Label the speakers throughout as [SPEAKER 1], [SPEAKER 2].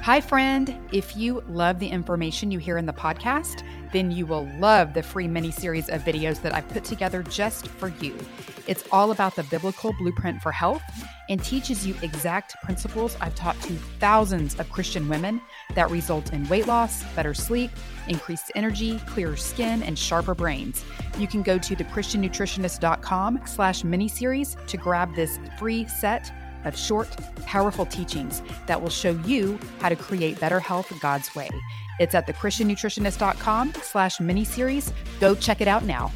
[SPEAKER 1] Hi, friend. If you love the information you hear in the podcast, then you will love the free mini-series of videos that I've put together just for you. It's all about the biblical blueprint for health and teaches you exact principles I've taught to thousands of Christian women that result in weight loss, better sleep, increased energy, clearer skin, and sharper brains. You can go to thechristiannutritionist.com/miniseries to grab this free set of short, powerful teachings that will show you how to create better health God's way. It's at thechristiannutritionist.com/miniseries. Go check it out now.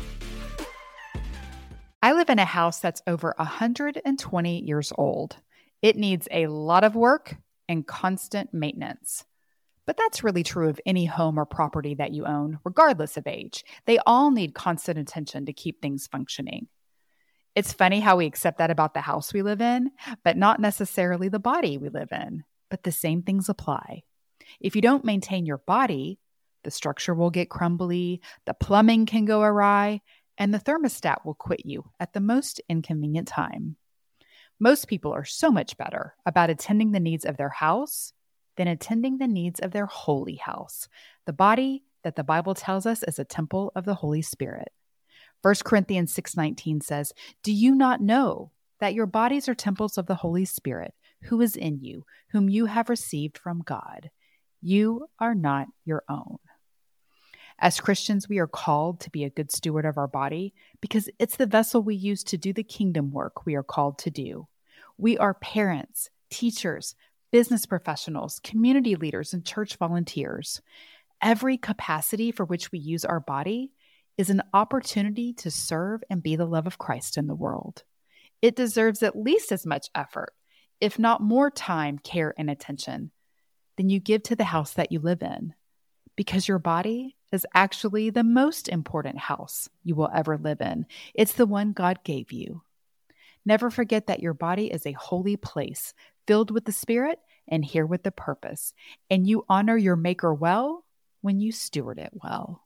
[SPEAKER 1] I live in a house that's over 120 years old. It needs a lot of work and constant maintenance. But that's really true of any home or property that you own, regardless of age. They all need constant attention to keep things functioning. It's funny how we accept that about the house we live in, but not necessarily the body we live in. But the same things apply. If you don't maintain your body, the structure will get crumbly, the plumbing can go awry, and the thermostat will quit you at the most inconvenient time. Most people are so much better about attending the needs of their house than attending the needs of their holy house, the body that the Bible tells us is a temple of the Holy Spirit. 1 Corinthians 6:19 says, "Do you not know that your bodies are temples of the Holy Spirit, who is in you, whom you have received from God? You are not your own." As Christians, we are called to be a good steward of our body because it's the vessel we use to do the kingdom work we are called to do. We are parents, teachers, business professionals, community leaders, and church volunteers. Every capacity for which we use our body is an opportunity to serve and be the love of Christ in the world. It deserves at least as much effort, if not more time, care, and attention than you give to the house that you live in, because your body is actually the most important house you will ever live in. It's the one God gave you. Never forget that your body is a holy place, filled with the Spirit and here with the purpose, and you honor your Maker well when you steward it well.